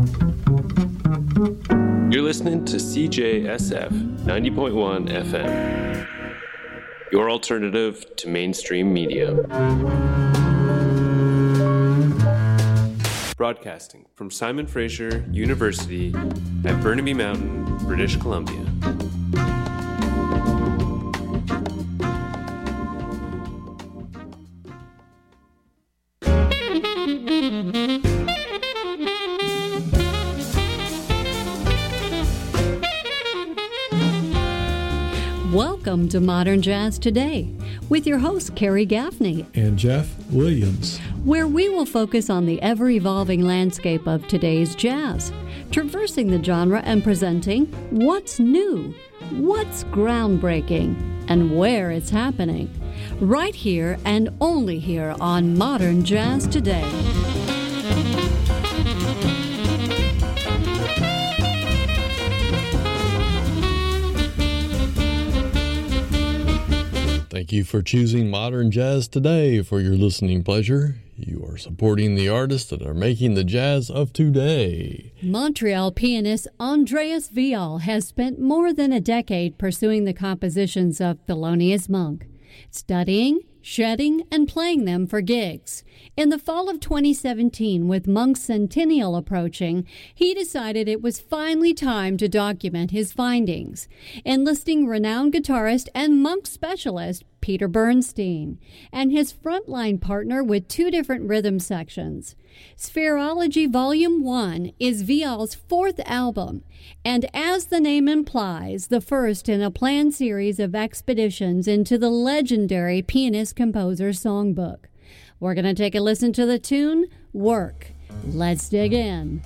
You're listening to CJSF 90.1 FM, your alternative to mainstream media. Broadcasting from Simon Fraser University at Burnaby Mountain, British Columbia. Welcome to Modern Jazz Today with your host, Carrie Gaffney and Jeff Williams, where we will focus on the ever-evolving landscape of today's jazz, traversing the genre and presenting what's new, what's groundbreaking, and where it's happening, right here and only here on Modern Jazz Today. Thank you for choosing Modern Jazz Today for your listening pleasure. You are supporting the artists that are making the jazz of today. Montreal pianist Andreas Vial has spent more than a decade pursuing the compositions of Thelonious Monk, studying, shedding, and playing them for gigs. In the fall of 2017, with Monk's centennial approaching, he decided it was finally time to document his findings, enlisting renowned guitarist and Monk specialist Peter Bernstein and his frontline partner with two different rhythm sections. Spherology Volume 1 is Vial's fourth album, and as the name implies, the first in a planned series of expeditions into the legendary pianist-composer songbook. We're going to take a listen to the tune, Work. Let's dig in.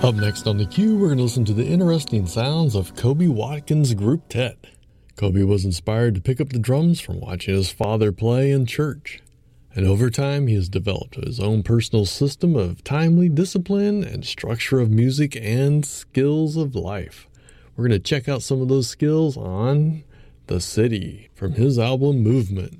Up next on the queue, we're going to listen to the interesting sounds of Kobe Watkins Group Tet. Kobe was inspired to pick up the drums from watching his father play in church. And over time, he has developed his own personal system of timely discipline and structure of music and skills of life. We're going to check out some of those skills on The City from his album Movement.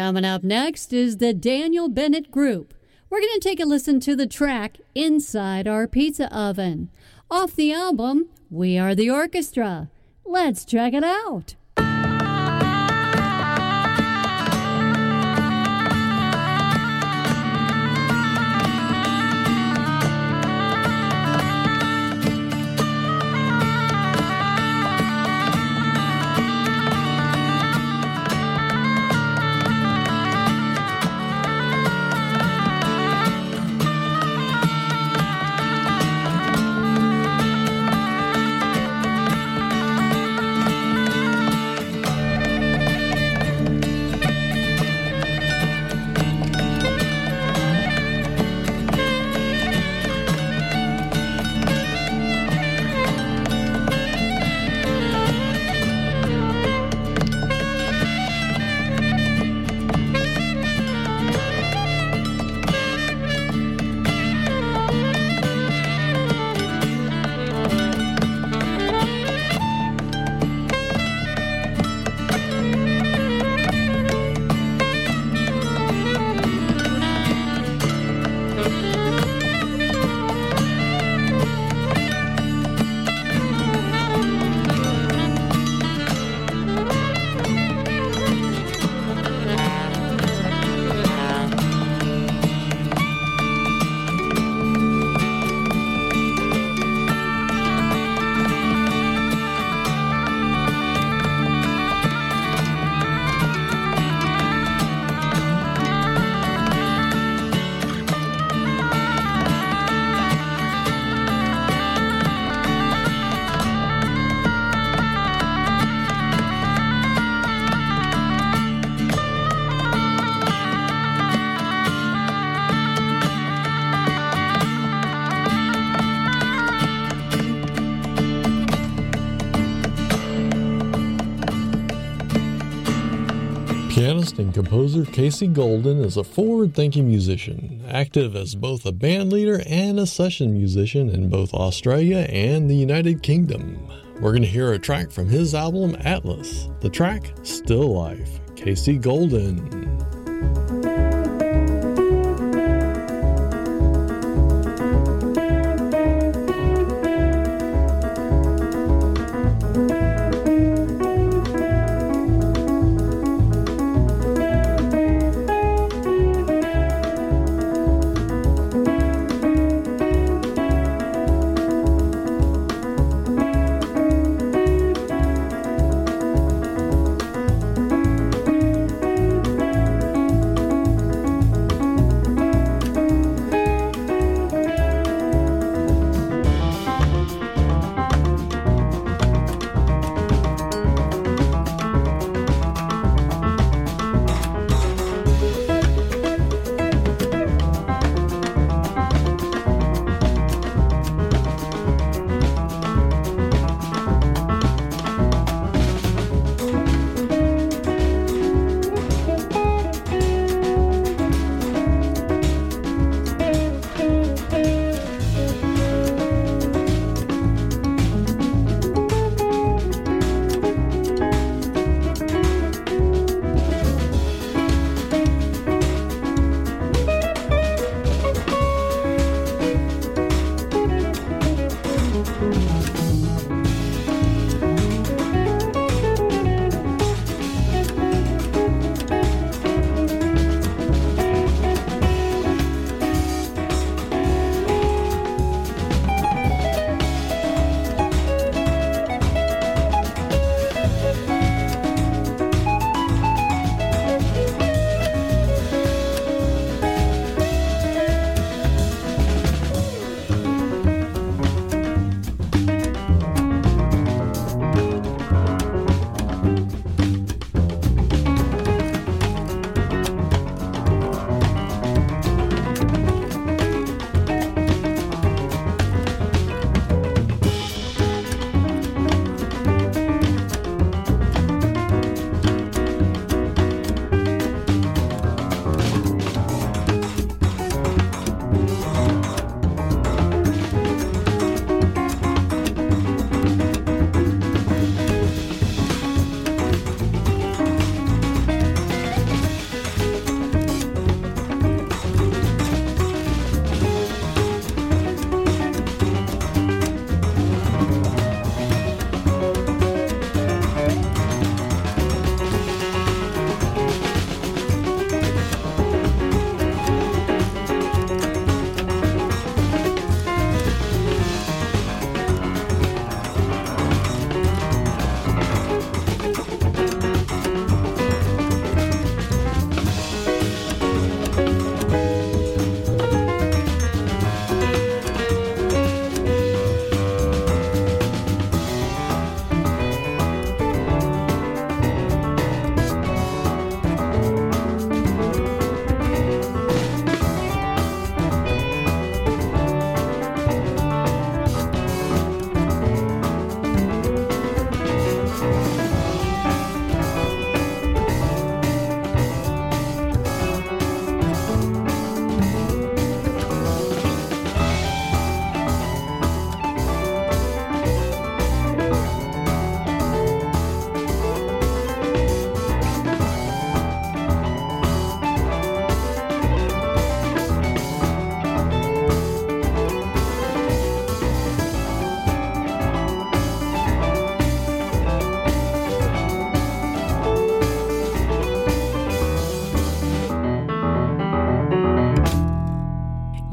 Coming up next is the Daniel Bennett Group. We're going to take a listen to the track Inside Our Pizza Oven. Off the album, We Are the Orchestra. Let's check it out. Pianist and composer Casey Golden is a forward-thinking musician, active as both a band leader and a session musician in both Australia and the United Kingdom. We're going to hear a track from his album Atlas, the track Still Life, Casey Golden.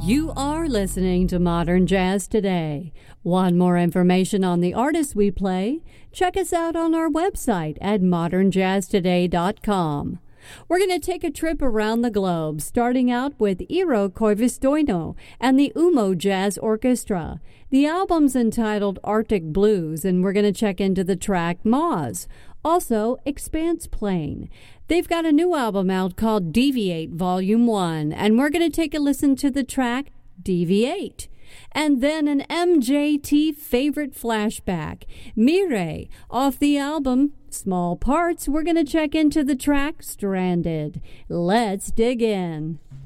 You are listening to Modern Jazz Today. Want more information on the artists we play? Check us out on our website at modernjazztoday.com. We're going to take a trip around the globe, starting out with Eero Koivistoinen and the Umo Jazz Orchestra. The album's entitled Arctic Blues, and we're going to check into the track Moz. Also, Expanse Plane. They've got a new album out called Deviate Volume 1, and we're going to take a listen to the track Deviate. And then an MJT favorite flashback, Mire, off the album Small Parts. We're going to check into the track Stranded. Let's dig in.